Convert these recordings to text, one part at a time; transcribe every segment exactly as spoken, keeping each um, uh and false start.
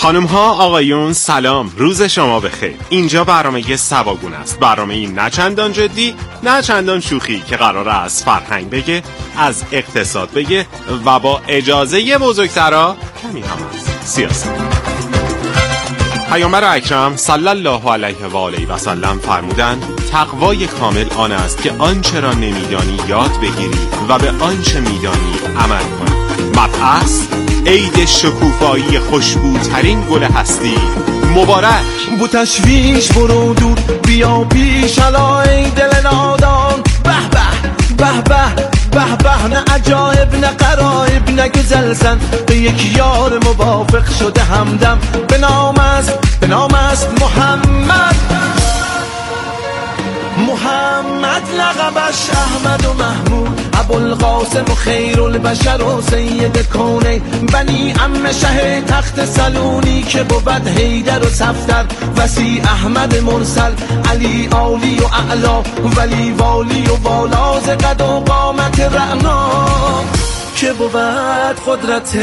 خانم ها آقایون سلام، روز شما بخیر. اینجا برنامه سواگونه است. برنامه این نه چندان جدی نه چندان شوخی که قراره از فرهنگ بگه، از اقتصاد بگه و با اجازه بزرگترا کمی هم از سیاست. پیامبر اکرم صلی الله علیه و آله و سلم فرمودند تقوای کامل آن است که آنچه را نمیدانی یاد بگیری و به آنچه میدانی عمل کنی. مبعث عید شکوفایی خوشبوترین گل هستی مبارک. بو تشویش برو دور بیا پیش علای دل نادان. به به به به به به نه عجایب نه قرایب نه گزلزن به یک یار موافق شده همدم به نام است به نام است محمد. محمد لقبش احمد و محمود ابوالقاسم و خیر البشر و سید کونین بنی عم شه تخت سلونی که بود حیدر و صفدر وسی احمد مرسل علی عالی و اعلا ولی والی و والا ز قد و قامت رعنا که بود قدرت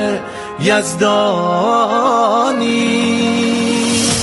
یزدانی.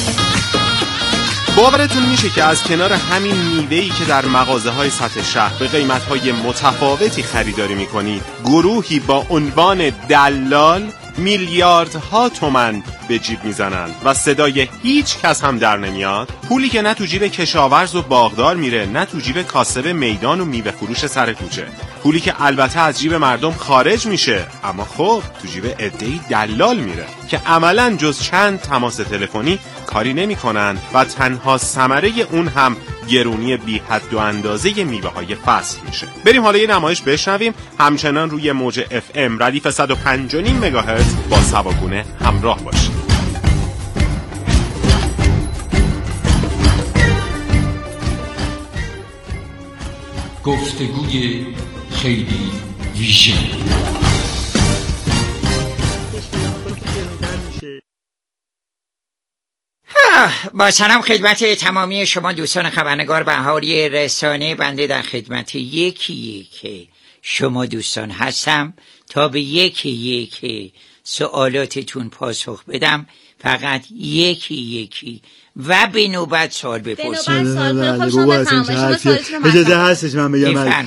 باورتون میشه که از کنار همین میوه‌ای که در مغازه‌های سطح شهر به قیمت‌های متفاوتی خریداری می‌کنید، گروهی با عنوان دلال میلیاردها تومان به جیب میزنند و صدای هیچ کس هم در نمیاد. پولی که نه تو جیب کشاورز و باغدار میره نه تو جیب کاسب میدان و میوه فروش سر کوچه. پولی که البته از جیب مردم خارج میشه اما خب تو جیب عده‌ای دلال میره که عملاً جز چند تماس تلفنی کاری نمی‌کنن و تنها ثمره اون هم گرونی بی حد و اندازه میوه های فصل میشه. بریم حالا یه نمایش بشنویم. همچنان روی موج اف ام ردیف صد و پنج و نیم مگاهرتز با سواگونه همراه باشید. گفتگوی خیلی ویژه. با سلام خدمت تمامی شما دوستان خبرنگار و اهالی رسانه، بنده در خدمت یکی یکی شما دوستان هستم تا به یکی یکی سوالاتتون پاسخ بدم. فقط یکی یکی و به نوبت سوال بپرسید. اجازه هستش من بگم؟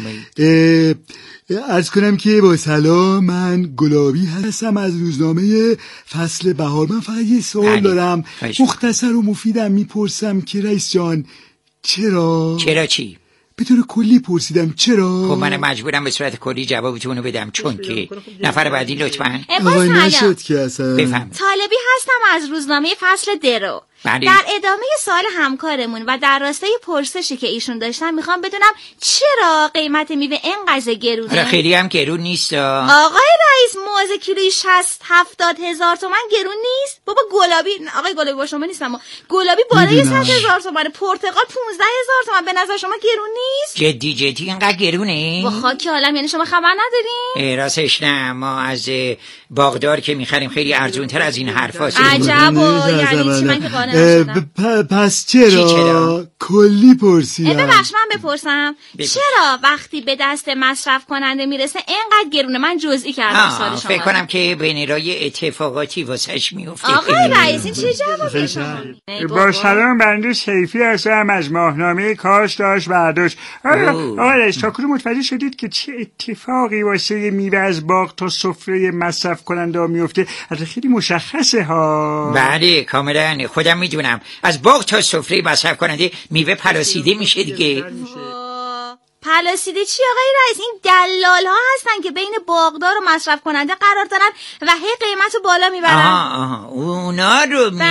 عرض کنم که با سلام، من گلابی هستم از روزنامه فصل بهار. من فقط یه سوال دارم مختصر و مفیدم میپرسم که رئیس جان چرا چرا چی؟ به طور کلی پرسیدم چرا. خب من مجبورم به صورت کلی جوابتونو بدم چون که نفر بعدی لطفاً. آقای نشد که اصلا بفهم. طالبی هستم از روزنامه فصل درو. بله. در ادامه سوال همکارمون و در راستای پرسشی که ایشون داشتن میخوام بدونم چرا قیمت میوه اینقدر گرونه؟ خیلی هم گرون نیست. آقای رئیس موز کیلویی شصت هفتاد هزار تومان گرون نیست؟ بابا گلابی، آقای گلابی با شما نیستم، گلابی بالای صد هزار تومان، پرتقال پونزده هزار تومان. به نظر شما گرون نیست؟ جدی جدی اینقدر گرونه؟ با خاک عالم، یعنی شما خبر ندارین؟ راستش نه، ما از باغدار که میخریم خیلی ارزونتر از این حرفاست. عجبا، یعنی چی؟ من که قانع نشدم. پس چرا؟ چرا؟ کلی پرسیدم. ببخش من بپرسم بپرس. چرا وقتی به دست مصرف کننده میرسه اینقدر گرونه؟ من جزئی کردم سوال شما. فکر کنم که بین رای اتفاقاتی واسش میفته. آقای رئیس این چه جوابی شما؟ با سلام، بنده سیفی هستم از ماهنامه کاش داشت برداشت. آقای رئیس تا کدوم متوجه شدید که چه اتفاقی واسه میوه از باغ تا سفره مصرف کننده میفته؟ البته خیلی مشخصه ها. بله کاملا، خودم میدونم. از باغ تا سفره مصرف کننده میوه پلاسیده میشه دیگه. پلاسیده چی آقای رئیس؟ این دلال ها هستن که بین باغدار و مصرف کننده قرار دارن و هی قیمت رو بالا میبرن. آها آها اونا رو میگی؟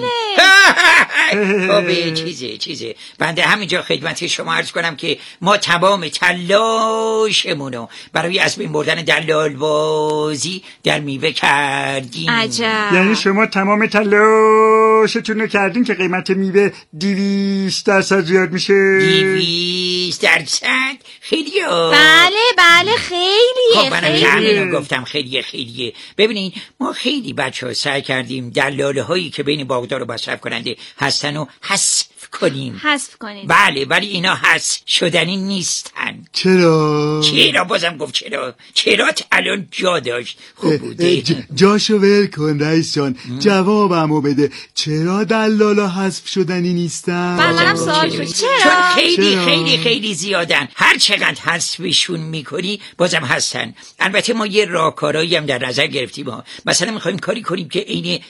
بله. خب چیزه چیزه بنده همینجا خدمت شما عرض کنم که ما تمام تلاشمونو برای از بین بردن دلال بازی در میوه کردیم. عجب. یعنی شما تمام تلاشتون رو کردین که قیمت میوه دویست درصد زیاد میشه؟ دویست درصد؟ خیلی ها. بله بله خیلیه. خب منم همینو گفتم خیلیه خیلیه. ببینین ما خیلی بچه ها سعی کردیم دلاله هایی که بین باغدار و مصرف کننده هستن و حذف کنیم. حذف کنید. بله، ولی اینا حذف شدنی نیستن. چرا؟ چرا؟ بازم گفت چرا؟ چرا الان جا داشت. خوب بوده. جاشو ول کن رئیس جان، جوابمو بده. چرا دلالا حذف شدنی نیستن؟ منم سوال شد چرا؟ چون خیلی چرا؟ خیلی خیلی زیادن. هر چقدر حذفشون میکنی بازم هستن. البته ما یه راهکارایی هم در نظر گرفتیم ها. مثلا میخوایم کاری کنیم که عین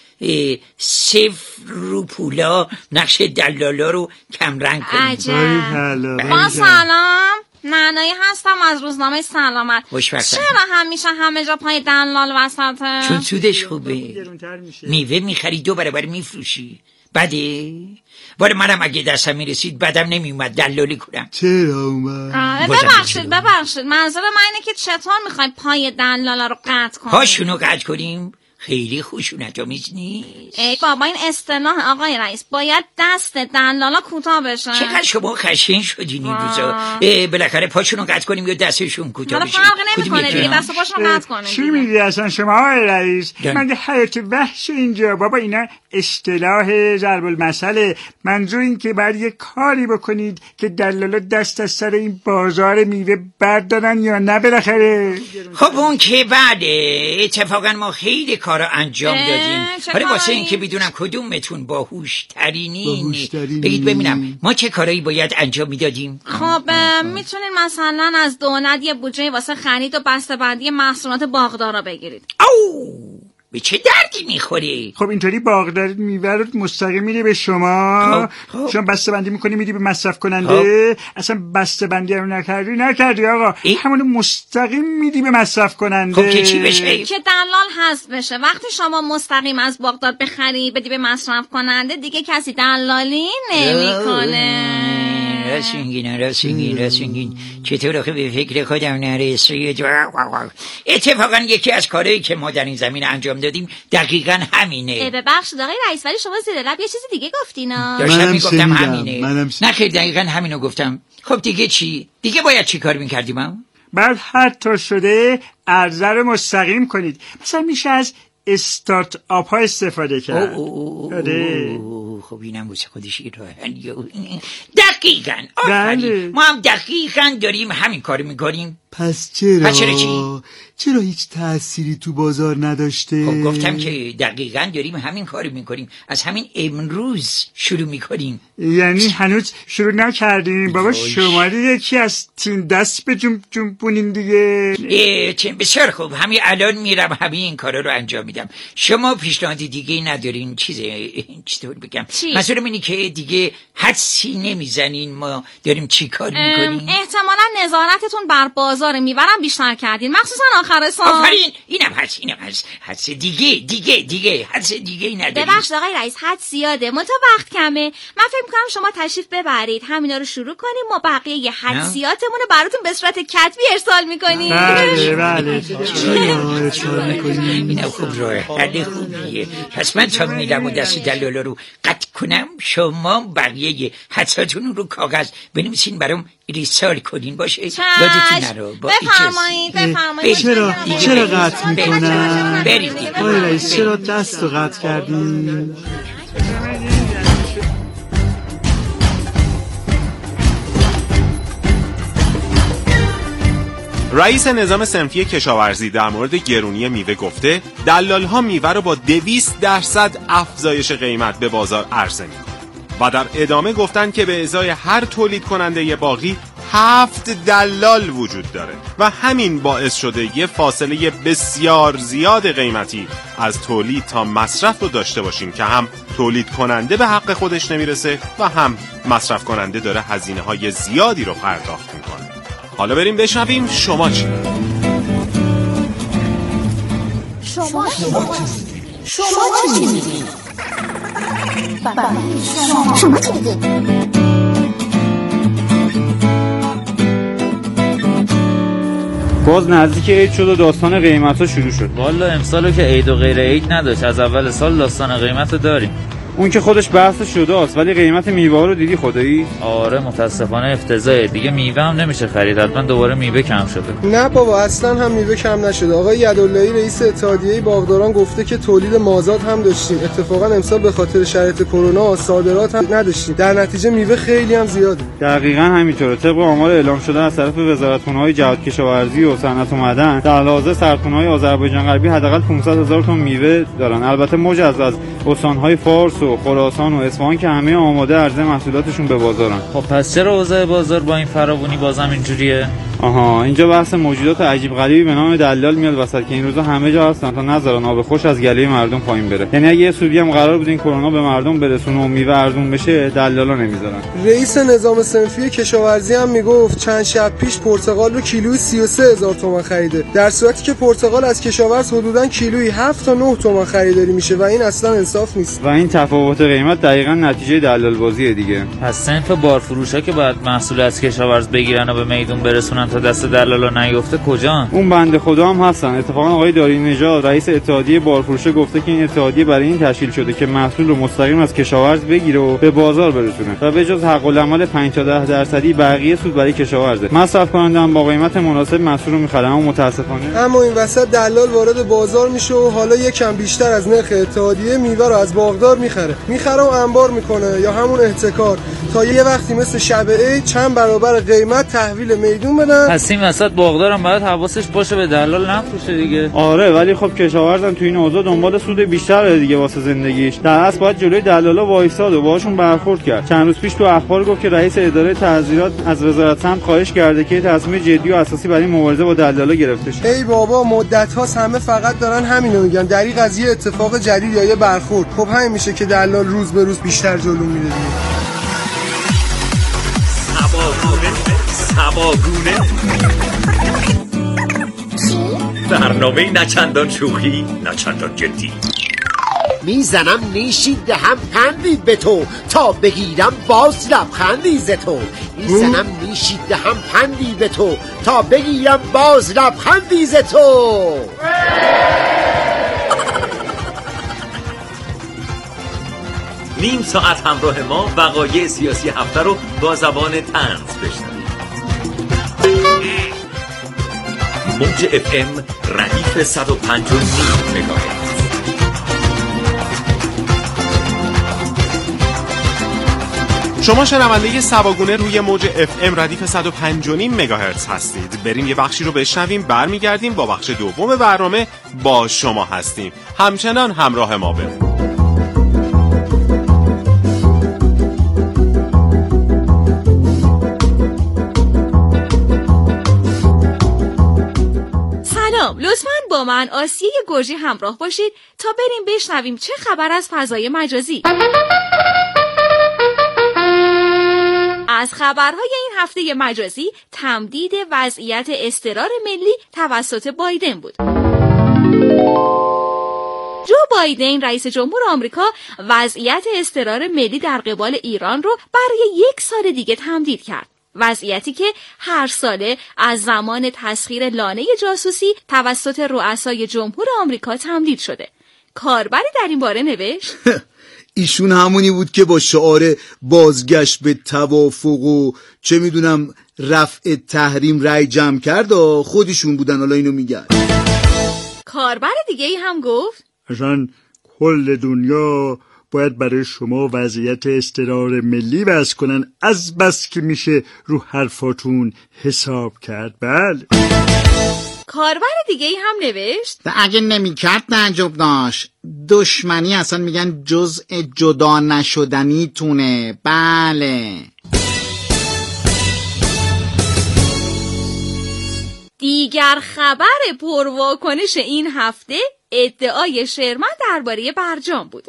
صفر رو پولا نقش دلالا رو کم رنگ کنیم. عجب. با سلام، نعنایی هستم از روزنامه سلامت. چرا همیشه همه جا پای دلال وسطه؟ چون سودش خوبه. میوه میخری دو برابر میفروشی. بده؟ ولی منم اگه دستم میرسید بعدم نمیومد دلالی کنم. چرا اومد؟ ببخشید ببخشید منظور من اینه که چطور میخوای پای دلالا رو قطع کنیم؟ پاشونو قطع کنیم؟ خیلی خشونت آمیز نیست. ای بابا این اصطلاح آقای رئیس، باید دست دلالا کوتاه بشه. چقدر شما خشن شدین این روزا. بالاخره پاشونو قطع کنیم یا دستشون کوتاه بشه؟ حالا فرق نمیکنه دیگه، دست و پاشونو قطع کنیم. چی میگی اصلا شما آقای رئیس؟ مگه حیات وحش اینجا؟ بابا اینا اصطلاح ضرب المثل. منظور این که باید یه کاری بکنید که دلالا دست از سر این بازار میوه بردارن یا نه بالاخره. خب اون که بله، اتفاقا ما خیلی کارا انجام دادیم. حالا واسه این که بدونم کدومتون باهوش ترینین بگید ببینم ما چه کارایی باید انجام میدادیم. خب میتونین مثلا از دولت یه بودجه واسه خرید و بسته‌بندی محصولات باغدارا بگیرید. او به چه دردی میخوری؟ خب اینطوری باغدار میوه رو مستقیم میده به شما. خب خب. شما بسته بندی میکنی میدی به مصرف کننده. خب. اصلا بسته بندی رو نکردی نکردی آقا، همونو مستقیم میدی به مصرف کننده. خب که چی بشه؟ که دلال حذف بشه. وقتی شما مستقیم از باغدار بخری بدی به مصرف کننده دیگه کسی دلالی نمیکنه. راسینگین راسینگین راسینگین چطور آخه به فکر خودم نرسید. اتفاقا یکی از کارهایی که ما در این زمین انجام دادیم دقیقا همینه. ببخشید آقای رئیس ولی شما زیر لب یه چیز دیگه گفتینا. داشتم میگفتم همینه. نه خیلی دقیقا همینو گفتم. خب دیگه چی؟ دیگه باید چی کار میکردیم هم؟ بعد حتی شده عرضه رو مستقیم کنید. مثلا میشه از استارت آپ ها استفاده کرد. خب اینم واسه خودش ایران. دقیقاً آفرین. ما هم دقیقاً داریم همین کارو میکنیم. پس چرا؟ پس چرا چی؟ چرا هیچ تأثیری تو بازار نداشته؟ خب گفتم که دقیقاً داریم همین کارو میکنیم. از همین امروز شروع میکنیم. یعنی هنوز شروع نکردیم؟ بابا شما یکی از تین دست به جنب جنبونین دیگه. بسیار خوب، همین الان میرم همین این کارا رو انجام میدم. شما پیشنهادی دیگه ندارین؟ چیزه چطور بگم؟ منظورم اینه که دیگه حدسی نمیزنین ما داریم چی کار میکنیم؟ احتمالاً نظارتتون بر بازار میورم بیشتر کردین، مخصوصا آخر سال. آفرین، اینم هست اینم هست حدس دیگه دیگه دیگه حدس دیگه نداریم. ببخشید آقای رئیس حد زیاده، منتها وقت کمه. من فکر میکنم شما تشریف ببرید همینا رو شروع کنیم، ما بقیه یه حدسیاتمون رو براتون به صورت کتبی ارسال میکنیم. بله بله. اینم خوب راه حل خوبیه. پس من تا میرم و دست دلالا رو قطع کنم شما بقیه حدساتون رو کاغذ بنویسین برام ریسال کنین باشه. یادتون نره. بفرمایید بفرمایید. چرا چرا قطع میکنن؟ برید. آقای رئیس چرا دست رو قطع کردین؟ رئیس نظام صنفی کشاورزی در مورد گرونی میوه گفته دلال‌ها میوه رو با دویست درصد افزایش قیمت به بازار عرضه میکنن و در ادامه گفتن که به ازای هر تولید کننده باقی هفت دلال وجود داره و همین باعث شده یه فاصله بسیار زیاد قیمتی از تولید تا مصرف رو داشته باشیم که هم تولید کننده به حق خودش نمیرسه و هم مصرف کننده داره هزینه های زیادی رو پرداخت میکنه. حالا بریم بشنویم شما چی؟ شما شما شما چی میگید؟ شما شما چی میگید؟ باز نزدیک عید شد و داستان قیمت ها شروع شد. والا امسالو که عید و غیر عید نداشت، از اول سال داستان قیمت رو داریم. اون که خودش بحث شده است، ولی قیمت میوه رو دیدی خدایی؟ آره متاسفانه افتضاحه دیگه، میوه هم نمیشه خرید، حتما دوباره میوه کم شده. نه بابا اصلا هم میوه کم نشده. آقای یداللهی رئیس اتحادیه باغداران گفته که تولید مازاد هم داشتیم، اتفاقا امسال به خاطر شرایط کرونا صادرات هم نداشتیم، در نتیجه میوه خیلی هم زیاده. دقیقاً همینطوره. طبق آمار اعلام شده از طرف وزارتخونه‌های جهاد کشاورزی و صنعت و معدن، در لحاظه سرخونه‌های آذربایجان غربی حداقل پانصد هزار تن میوه دارن. البته مجز از استان‌های فارس و خراسان و اصفهان که همه آماده عرضه محصولاتشون به بازارن. خب پس چرا اوضاع بازار با این فراوانی بازم اینجوریه؟ آها، اینجا بحث موجودات عجیب غریبی به نام دلال میاد وسط که این روزا همه جا هستن تا نذارن آب خوش از گله مردم پایین بره. یعنی اگه یه سودی هم قرار بود این کرونا به مردم برسونه و میوه ارزون بشه، دلالا نمیذارن. رئیس نظام صنفی کشاورزی هم میگفت چند شب پیش پرتقال رو کیلویی سی و سه هزار تومان خریده، در صورتی که پرتقال از کشاورز حدوداً کیلویی هفت تا نه تومان خریداری میشه و این اصلا انصاف نیست. و این تفاوت قیمت دقیقاً نتیجه دلال بازیه دیگه. پس صنف بارفروشا که باید محصول از کشاورز بگیرن و به میدون برسونن تا دست دلالا نیفته کجان؟ اون بنده خدا هم هستن. اتفاقا آقای داری نژاد رئیس اتحادیه بارفروشه گفته که این اتحادیه برای این تشکیل شده که محصول رو مستقیم از کشاورز بگیره و به بازار برسونه و به جز حق العمل پنج تا ده درصدی بقیه سود برای کشاورزه. مصرف کننده هم با قیمت مناسب محصول رو می‌خرن، اما متاسفانه اما این وسط دلال وارد بازار میشه و حالا یکم بیشتر از نرخ اتحادیه میوه رو از باغدار میخره میخره و انبار میکنه یا همون احتکار تا یه وقتی مثل شب عید چند برابر قیمت تحویل میدون بدن. پس این وسط باغدارم باید حواسش باشه به دلال نفروشه دیگه. آره، ولی خب کشاورزم تو این اوضاع دنبال سود بیشتره دیگه واسه زندگیش. در اصل باید جلوی دلالا وایساد و باهاشون برخورد کرد. چند روز پیش تو اخبار گفت که رئیس اداره تحصیلات از وزارت سمت خواهش کرده که تصمیم جدی و اساسی برای مبارزه با دلالا گرفته شه. ای بابا، مدت هاست همه فقط دارن همینو میگن، در این قضیه اتفاق جدید یا یه برخورد. خب همین میشه که دلال روز به روز بیشتر جلو میره دیگه. سباگونه سباگونه برنامه نچندان شوخی نچندان جدی. میزنم نیشی دهم پندی به تو تا بگیرم باز لبخندی ز تو. میزنم نیشی دهم پندی به تو تا بگیرم باز لبخندی ز تو. نیم ساعت همراه ما وقایع سیاسی هفته رو با زبان طنز بشنوید. موج اف ام ردیف صد و پنج و نیم مگاهرتز. شما شنونده سباگونه روی موج اف ام ردیف صد و پنج و نیم مگاهرتز هستید. بریم یه بخشی رو بشنویم، برمیگردیم با بخش دوم برنامه با شما هستیم. همچنان همراه ما بمونید. لطفاً با من آسیه گرجی همراه باشید تا بریم بشنویم چه خبر از فضای مجازی. از خبرهای این هفته مجازی تمدید وضعیت اضطرار ملی توسط بایدن بود. جو بایدن رئیس جمهور آمریکا وضعیت اضطرار ملی در قبال ایران رو برای یک سال دیگه تمدید کرد. وضعیتی که هر ساله از زمان تسخیر لانه جاسوسی توسط رؤسای جمهور آمریکا تمدید شده. کاربری در این باره نوشت ایشون همونی بود که با شعار بازگشت به توافق و چه میدونم رفع تحریم رای جمع کرد و خودشون بودن، حالا اینو میگن. کاربر دیگه ای هم گفت اصلا کل دنیا باید برای شما وضعیت اضطرار ملی وضع کنن، از بس که میشه رو حرفاتون حساب کرد. بله. کاربر دیگه ای هم نوشت و اگه نمیکرد تعجب داشت، دشمنی اصلا میگن جزء جدا نشدنی تونه. بله. دیگر خبر پرواکنش این هفته ادعای شرمن درباره برجام بود.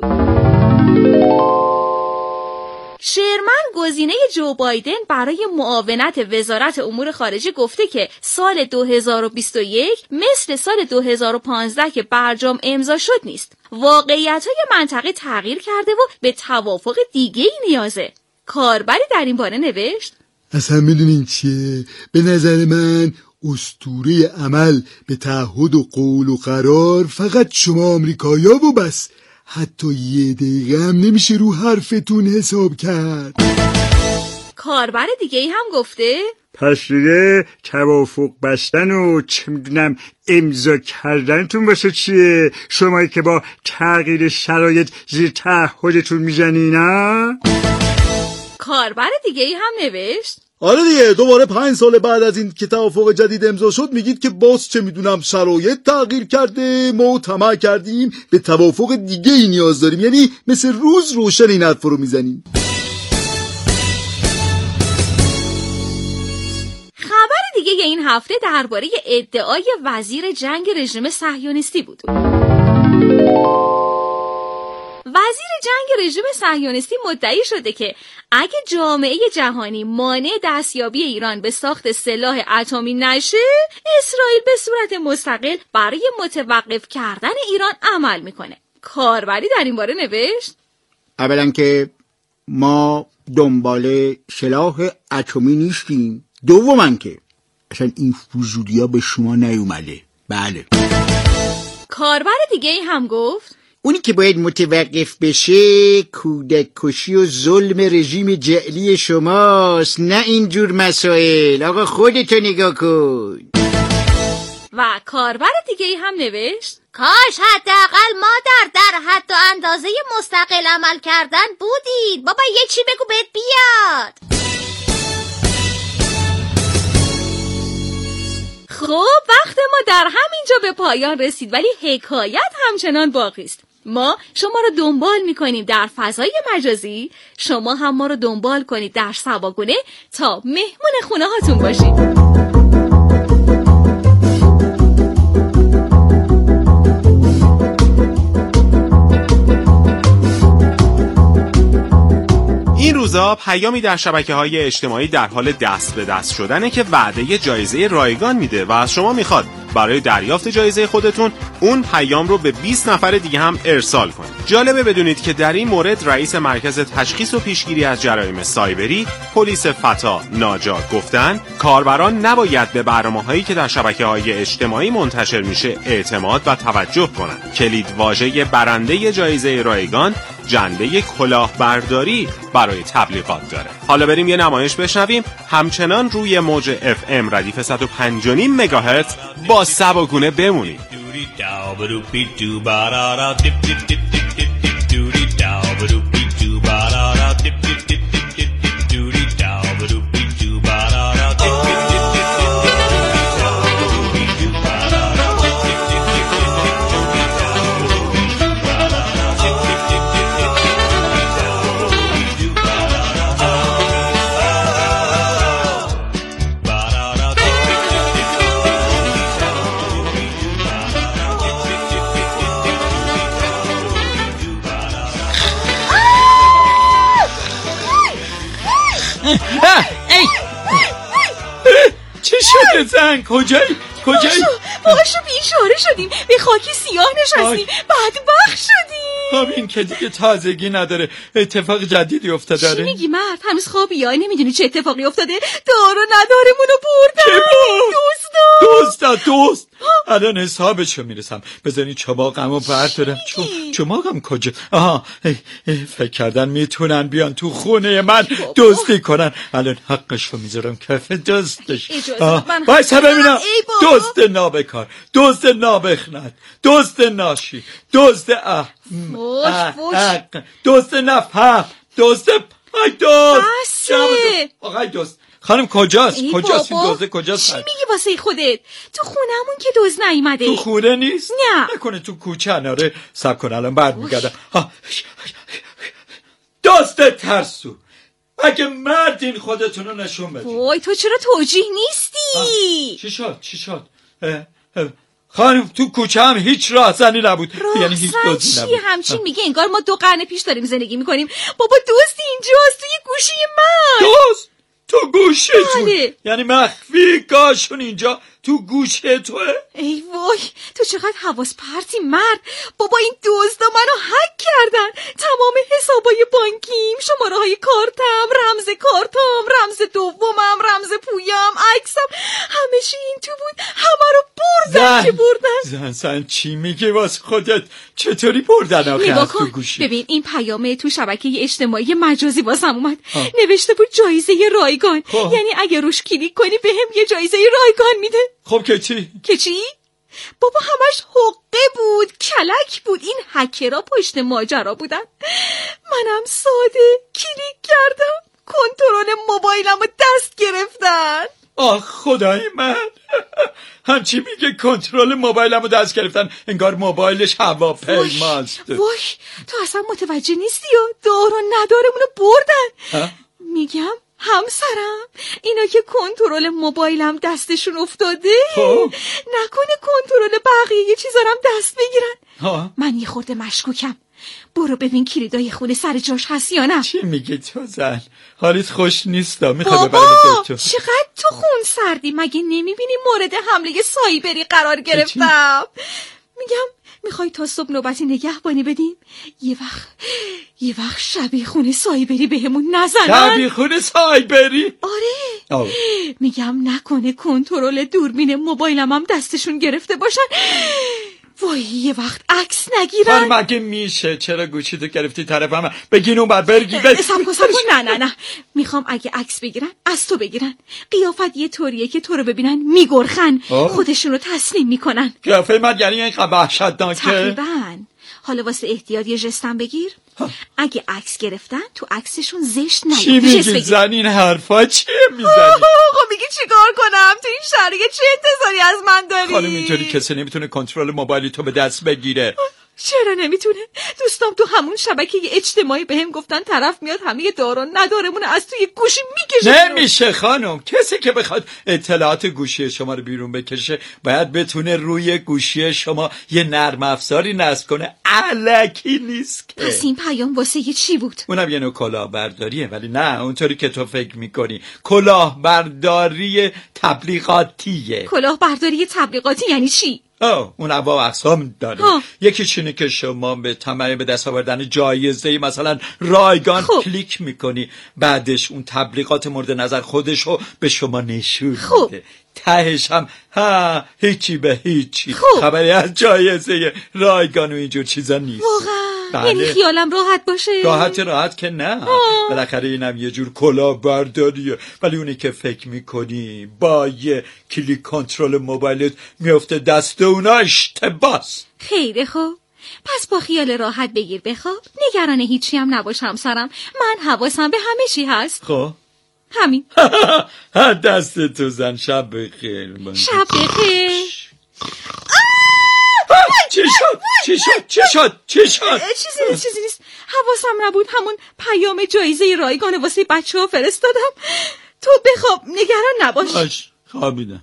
شرمن گزینه جو بایدن برای معاونت وزارت امور خارجه گفته که سال دو هزار و بیست و یک مثل سال دو هزار و پانزده که برجام امضا شد نیست. واقعیت‌های منطقه تغییر کرده و به توافق دیگه‌ای نیازه. کاربری در این باره نوشت اصلا میدونین چیه؟ به نظر من اسطوره عمل به تعهد و قول و قرار فقط شما آمریکایی‌ها و بس. حتی یه دقیقه هم نمیشه رو حرفتون حساب کرد. کاربر دیگه ای هم گفته پس دیگه توافق بستن و چه میدونم امضا کردنتون واسه چیه؟ شمایی که با تغییر شرایط زیر تعهدتون میزنی نه؟ کاربر دیگه ای هم نوشت آره دیگه دوباره پنج سال بعد از این که توافق جدید امضا شد میگید که باز چه میدونم شرایط تغییر کرده، ما طمع کردیم به توافق دیگه ای نیاز داریم. یعنی مثل روز روشن این حرف رو میزنیم. خبر دیگه این هفته درباره ادعای وزیر جنگ رژیم صهیونیستی بود. وزیر جنگ رژیم صهیونیستی مدعی شده که اگه جامعه جهانی مانع دستیابی ایران به ساخت سلاح اتمی نشه، اسرائیل به صورت مستقل برای متوقف کردن ایران عمل میکنه. کاربری در این باره نوشت اولا که ما دنبال سلاح اتمی نیستیم، دوما که اصلا این فضولیا به شما نیومده. بله. کاربر دیگه ای هم گفت اونی که باید متوقف بشه کودک کشی و ظلم رژیم جعلی شماست، نه اینجور مسائل. آقا خودتو نگاه کن. و کاربر دیگه ای هم نوشت کاش حداقل مادر در حد و اندازه مستقل عمل کردن بودید. بابا یه چی بگو بهت بیاد. خب وقت ما در همینجا به پایان رسید، ولی حکایت همچنان باقی است. ما شما رو دنبال میکنیم در فضای مجازی، شما هم ما رو دنبال کنید در سواگونه تا مهمون خونه هاتون باشید. این روزا پیامی در شبکه‌های اجتماعی در حال دست به دست شدنه که وعده جایزه رایگان میده و از شما میخواد برای دریافت جایزه خودتون اون پیام رو به بیست نفر دیگه هم ارسال کنید. جالبه بدونید که در این مورد رئیس مرکز تشخیص و پیشگیری از جرایم سایبری پلیس فتا ناجا گفتن کاربران نباید به برنامه‌هایی که در شبکه‌های اجتماعی منتشر میشه اعتماد و توجه کنند. کلید واژه برنده جایزه رایگان جنبه کلاهبرداری برای تبلیغات داره. حالا بریم یه نمایش بشنویم. همچنان روی موج اف ام ردیف صد و پنج و نیم مگاهرتز با سواگونه بمونید. چه شده زن؟ کجایی؟ کجایی؟ باشو بیچاره شدیم، به خاکی سیاه نشستیم، بدبخت شدیم. خب این که دیگه تازگی نداره، اتفاق جدیدی افتاده. چی میگی مرد؟ هنوز خوابی یا نمیدونی چه اتفاقی افتاده؟ دارو ندارمونو بردن. دوستا دوستا دوست الان حسابشو میرسم. بذارین چماقمو بردارم. چماقم کجا؟ آها فکر کردن میتونن بیان تو خونه من دوستی کنن. الان حقشو میذارم کف دوستش. بایستا ببینم. دوست نابکار، دوست نابخند، دوست ناشی، دوست اه دوست نفهم، دوست ای دوست آقای دوست خانم کجاست؟ کجاست این دوزه؟ کجاست؟ چی میگی واسه خودت؟ تو خونمون که دوز نیومده. تو خونه نیست؟ نه. نکنه تو کوچه؟ ناره سب کن الان برمیگردم. دوست ترسو، اگه مردین خودتونو نشون بدین. وای تو چرا توجیه نیستی؟ چی شد؟ چی شد؟ خانم تو کوچه هم هیچ راهزنی نبود، یعنی هیچ دوستی نبود. همچین میگه انگار ما دو قرن پیش داریم زندگی میکنیم. بابا دوستی اینجاست توی گوشی من. دوست؟ تو گوشتون؟ یعنی مخفی گاشون اینجا تو گوشه توه. ای وای تو چقدر حواس پرتی مرد. بابا این دزدا منو هک کردن. تمام حسابای بانکیم، شماره های کارتم، رمز کارتم، رمز دومم، رمز پویم، عکسم، همه چی این تو بود. همه رو بردن. که بردن زن زن چی میگه واسه خودت؟ چطوری بردن آخه از تو گوشی؟ ببین این پیامه تو شبکه اجتماعی مجازی واسم اومد. ها. نوشته بود جایزه رایگان. ها. یعنی اگه روش کلیک کنی به هم یه جایزه رایگان میده. خب که چی؟ که چی؟ بابا همش حقه بود، کلک بود. این هکرها پشت ماجرا بودن. منم ساده کلیک کردم، کنترل موبایلمو دست گرفتن. آه خدای من. همچی میگه کنترل موبایلمو دست گرفتن، انگار موبایلش هواپیماست. وای وای تو اصلا متوجه نیستی و دار و ندارمونو بردن. ها؟ میگم همسرم اینا که کنترل موبایلم دستشون افتاده ها؟ نکنه کنترل بقیه یه چیزارم دست بگیرن. ها؟ من یه خورده مشکوکم. برو ببین کلیدای خونه سر جاش هست یا نه. چی میگی تو زن؟ حالت خوش نیستا، میخوای ببرم تو. چقدر تو خون سردی، مگه نمیبینی مورد حمله سایبری قرار گرفتم؟ میگم میخوای تا صبح نوبتی نگهبانی بدیم؟ یه وقت یه وقت شبیه خونه سایبری بهمون نزنن. شبیه خونه سایبری؟ آره. آه. میگم نکنه کنترل دوربین موبایلم هم دستشون گرفته باشن. وای یه وقت عکس نگیرن. من مگه میشه؟ چرا گوشی تو گرفتی طرفم؟ بگین اون بر برگی بس. سمکو سمکو نه نه نه. میخوام اگه عکس بگیرن از تو بگیرن. قیافت یه طوریه که تو رو ببینن میگرخن، خودشون رو تسلیم میکنن. قیافه من یعنی این وحشتناکه؟ تقریبا. حالا واسه احتیاط یه جستم بگیر. اگه عکس گرفتن تو عکسشون زشت نگیر. چی میگی زن؟ این حرفا چیه میزنی؟ خب میگی چیکار کنم؟ تو این شرایط چه انتظاری از من داری؟ خانم اینطوری کسی نمیتونه کنترل موبایلی تو به دست بگیره. چرا نمیتونه؟ دوستام تو همون شبکه اجتماعی بهم گفتن طرف میاد همه دارا ندارمونه از توی گوشی میکشه. نمیشه خانم. کسی که بخواد اطلاعات گوشی شما رو بیرون بکشه باید بتونه روی گوشی شما یه نرم افزاری نصب کنه. الکی نیست که. پس این پیام واسه یه چی بود؟ اونم یه نوع کلاهبرداریه، ولی نه اونطوری که تو فکر میکنی. کلاهبرداری تبلیغاتیه. کلاهبرداری تبلیغاتی یعنی چی؟ آه اون ابا اقسام داره. ها. یکیش اینه که شما به طمع به دست آوردن جایزه مثلا رایگان خوب. کلیک میکنی، بعدش اون تبلیغات مورد نظر خودشو به شما نشون میده. تهش هم ها هیچی به هیچی خوب. خبری از جایزه رایگان و اینجور چیزا نیست. واقعا یعنی خیالم راحت باشه؟ راحت راحت که نه. بالاخره اینم یه جور کلاهبرداریه، ولی اونی که فکر میکنی با یه کلیک کنترل موبایلت میفته دست اونا اشتباس. خیلی خوب، پس با خیال راحت بگیر بخواب، نگران هیچی هم نباش همسرم. من حواسم به همه چی هست. خب همین. دست تو زن. شب بخیر. شب بخیر. چی شد؟ چی شد؟ چی شد؟ چی شد؟ چیزی نیست چیزی نیست. حواسم نبود. همون پیام جایزه رایگان واسه بچه ها فرستادم. تو بخواب، نگران نباش. باش خوابیدم.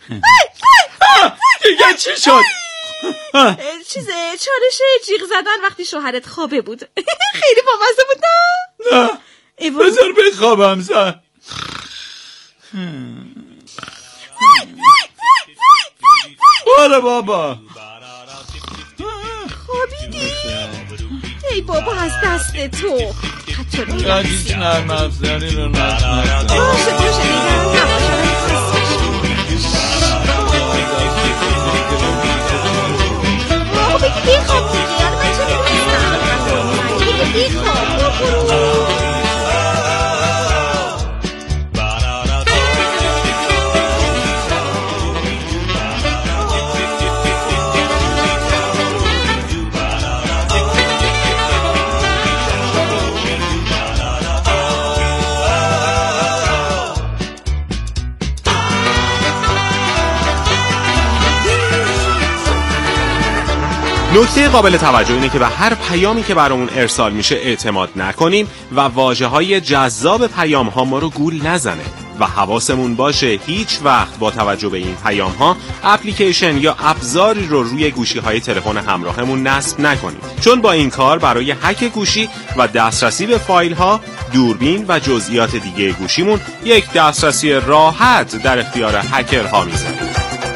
دیگه چی شد؟ چیزه چالش جیغ زدن وقتی شوهرت خوابه بود. خیلی بامزه بود نه؟ نه بذار بخوابم زن. باره بابا خوابیدی؟ ای بابا از دست تو چرا هیچ نرم افزاری رو نشنستم. باشه باشه نگران نباشه. بابا بگی بخواب دیگه. یاد من چه میدونستم بگی بخواب برو. نکته قابل توجه اینه که به هر پیامی که برامون ارسال میشه اعتماد نکنیم و واژه‌های جذاب پیام ها ما رو گول نزنه و حواسمون باشه هیچ وقت با توجه به این پیام ها اپلیکیشن یا ابزاری رو روی گوشی های تلفن همراهمون نصب نکنیم، چون با این کار برای هک گوشی و دسترسی به فایل ها، دوربین و جزئیات دیگه گوشیمون یک دسترسی راحت در اختیار هکرها میذاریم.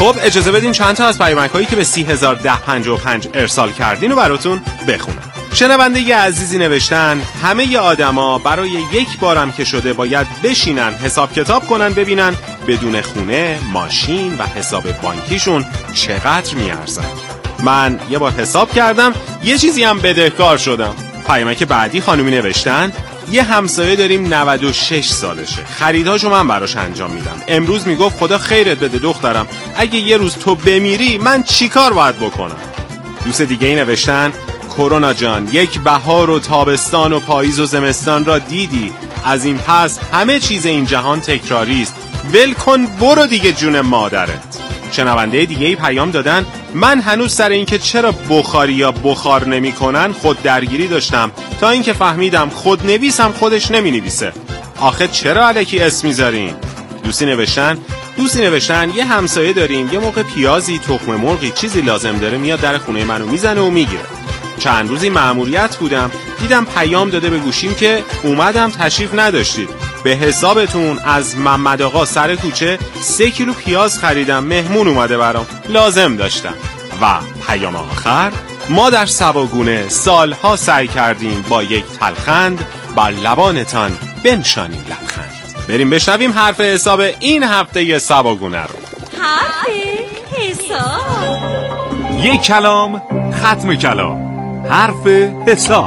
خب اجازه بدین چند تا از پیامک هایی که به سی هزار ده پنجاه و پنج ارسال کردین و براتون بخونم. شنونده ی عزیزی نوشتن همه ی آدما برای یک بارم که شده باید بشینن حساب کتاب کنن ببینن بدون خونه، ماشین و حساب بانکیشون چقدر میارزن. من یه بار حساب کردم یه چیزی هم بدهکار شدم. پیامک بعدی خانومی نوشتن یه همسایه داریم نود و شش سالشه، خریدهاشو من براش انجام میدم. امروز میگفت خدا خیرت بده دخترم، اگه یه روز تو بمیری من چی کار باید بکنم؟ دوست دیگه ای نوشتن کرونا جان یک بهار و تابستان و پاییز و زمستان را دیدی، از این پس همه چیز این جهان تکراری است، ول کن برو دیگه جون مادرت. شنونده دیگه ای پیام دادن من هنوز سر این که چرا بخاری یا بخار نمی کنن خود درگیری داشتم تا اینکه فهمیدم خود نویسم خودش نمی نویسه. آخه چرا الکی اسم میذارین؟ دوستی نوشتن دوستی نوشتن یه همسایه داریم یه موقع پیازی، تخم مرغی چیزی لازم داره میاد در خونه منو میزنه و میگیره. چند روزی مأموریت بودم دیدم پیام داده به گوشیم که اومدم تشریف نداشتید، به حسابتون از محمد آقا سر کوچه سه کیلو پیاز خریدم، مهمون اومده برام لازم داشتم. و پیام آخر ما در سباگونه سالها سعی کردیم با یک تلخند بر لبانتان بنشانیم لبخند. بریم بشنویم حرف حساب این هفته سباگونه رو. حرف حساب. یک کلام ختم کلام. حرف حساب.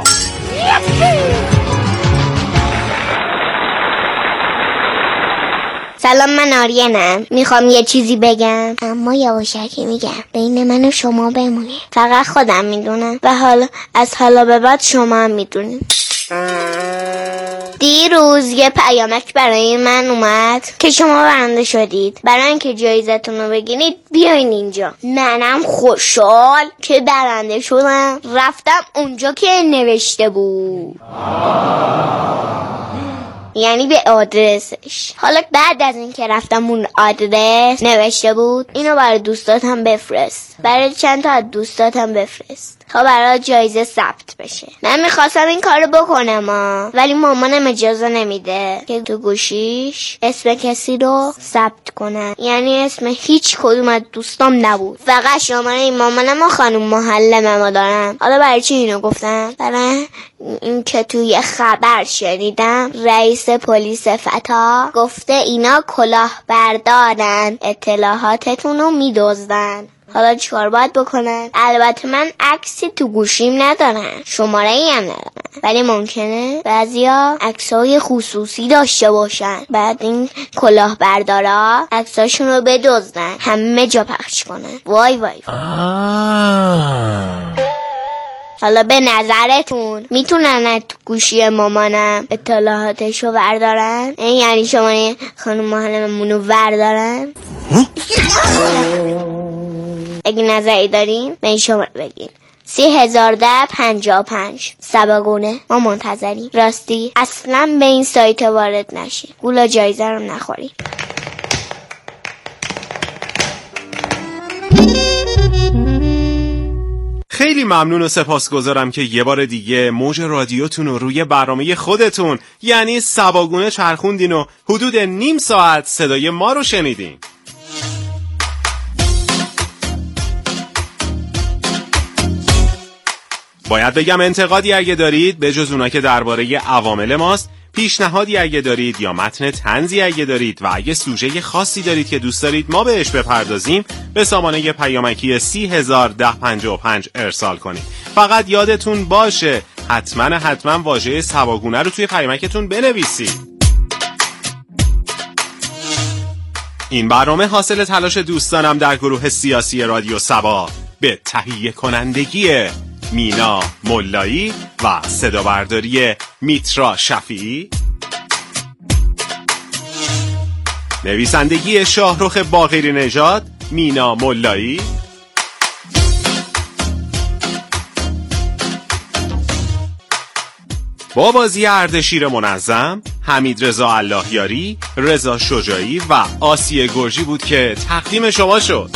سلام، من آریانم. میخوام یه چیزی بگم اما یواشکی میگم، بین من و شما بمونه، فقط خودم میدونم و حالا از حالا به بعد شما هم میدونیم. دیروز یه پیامک برای من اومد که شما برنده شدید، برای اینکه جایزتون رو بگیرید بیاین اینجا. منم خوشحال که برنده شدم رفتم اونجا که نوشته بود، یعنی به آدرسش. حالا بعد از این که رفتم اون آدرس نوشته بود اینو برای دوستاتم بفرست، برای چند تا از دوستاتم بفرست تا برای جایزه ثبت بشه. من میخواستم این کارو بکنم ها، ولی مامانم اجازه نمیده که تو گوشیش اسم کسی رو ثبت کنن، یعنی اسم هیچ کدوم از دوستام نبود، فقط شماره این مامانم و خانم معلمم دارم. حالا برای چی اینو گفتم؟ برای این که توی خبر شنیدم رئیس پلیس فتا گفته اینا کلاه بردارن، اطلاعاتتون رو میدزدن. حالا چیکار باید بکنن؟ البته من عکسی تو گوشیم ندارم، شماره ای هم ندارم، ولی ممکنه بعضیا عکسای خصوصی داشته باشن، بعد این کلاهبردارا عکساشون رو بدزدن همه جا پخش کنن. وای وای حالا به نظرتون میتونن از تو گوشی مامانم اطلاعاتشو بردارن؟ این یعنی شماره خانم معلممونو بردارن؟ اگه نظری داریم به این شماره بگین. سی هزار ده پنجاه و پنج سباگونه. ما منتظریم. راستی اصلا به این سایت وارد نشید، گولا جایزه رو نخورید. خیلی ممنون و سپاسگزارم که یه بار دیگه موج رادیوتون رو روی برنامه خودتون یعنی سباگونه چرخوندین و حدود نیم ساعت صدای ما رو شنیدین. باید بگم انتقادی اگه دارید به جز اونا که درباره عوامل ماست، پیشنهادی اگه دارید یا متن طنزی اگه دارید و اگه سوژه خاصی دارید که دوست دارید ما بهش بپردازیم، به سامانه پیامکی سی هزار ده پنجاه و پنج ارسال کنید. فقط یادتون باشه حتما حتما واژه سباگونه رو توی پیامکتون بنویسید. این برنامه حاصل تلاش دوستانم در گروه سیاسی رادیو سبا به تهیه کنندگی مینا ملایی و صدا برداری میترا شفیعی، نویسندگی شاهرخ باقری نژاد مینا ملایی، با بازی اردشیر منظم حمید رضا اللهیاری، رضا شجاعی و آسیه گرجی بود که تقدیم شما شد.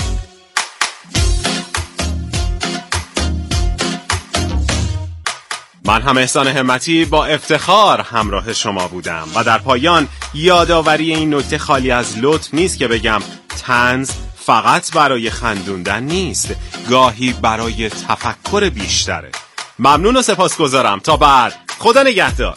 من هم احسان همتی با افتخار همراه شما بودم و در پایان یادآوری این نکته خالی از لطف نیست که بگم طنز فقط برای خندوندن نیست، گاهی برای تفکر بیشتره. ممنون و سپاسگزارم. تا بعد، خدا نگهدار.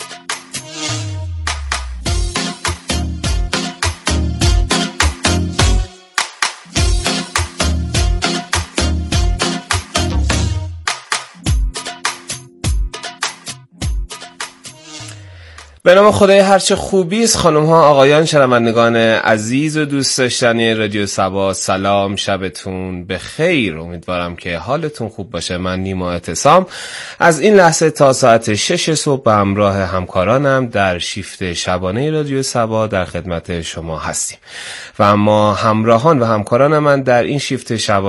به نام خدای هرچه خوبی است. خانم ها، آقایان، شنوندگان عزیز و دوست داشتنی رادیو سبا، سلام، شبتون بخیر. امیدوارم که حالتون خوب باشه. من نیما اعتصام از این لحظه تا ساعت شش صبح به همراه همکارانم در شیفت شبانه رادیو سبا در خدمت شما هستیم و اما همراهان و همکاران من در این شیفت شبانه